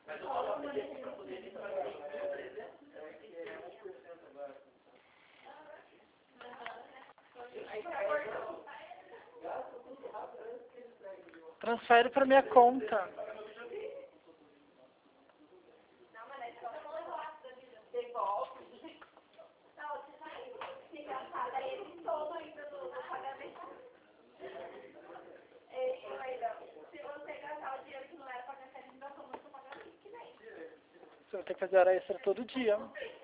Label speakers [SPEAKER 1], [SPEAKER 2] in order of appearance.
[SPEAKER 1] Transfere para minha conta. Você vai ter que fazer hora extra todo dia.